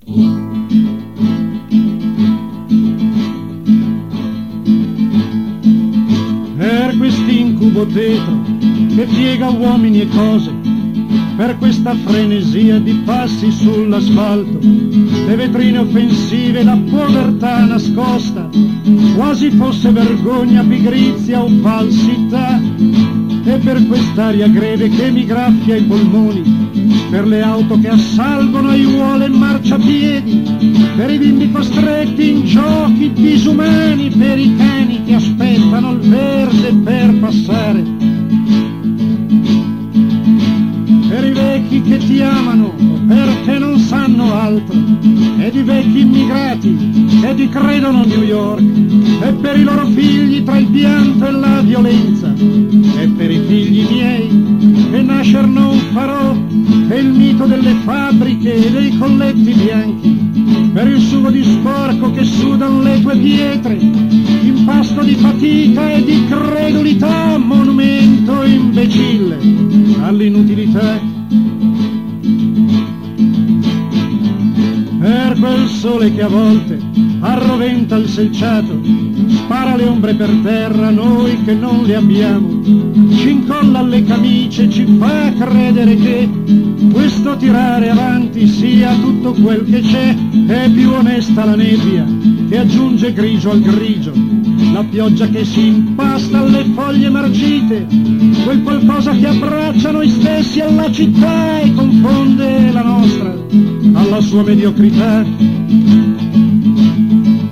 Per quest'incubo tetro che piega uomini e cose, per questa frenesia di passi sull'asfalto, le vetrine offensive, la povertà nascosta, quasi fosse vergogna, pigrizia o falsità, e per quest'aria greve che mi graffia i polmoni, per le auto che assalgono aiuole e marciapiedi, per i bimbi costretti in giochi disumani, per i cani che aspettano il verde per passare, per i vecchi che ti amano perché non sanno altro, ed i vecchi immigrati che ti credono a New York, e per i loro figli tra il pianto e la violenza, e per i figli miei che nascer non farò, e il mito delle fabbriche e dei colletti bianchi, per il sugo di sporco che sudan le tue pietre, impasto di fatica e di credulità, monumento imbecille all'inutilità. Per quel sole che a volte arroventa il selciato, spara le ombre per terra, noi che non le abbiamo, ci incolla alle camicie, ci fa credere che questo tirare avanti sia tutto quel che c'è. È più onesta la nebbia che aggiunge grigio al grigio, la pioggia che si impasta alle foglie marcite, quel qualcosa che abbraccia noi stessi alla città e confonde la nostra alla sua mediocrità.